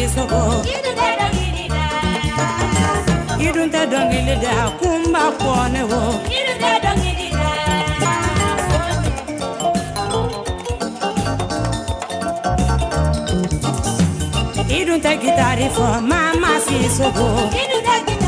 Sissoko. Idun ta dongili da kumba kone wo. Idun ta gitari for Mama Sissoko.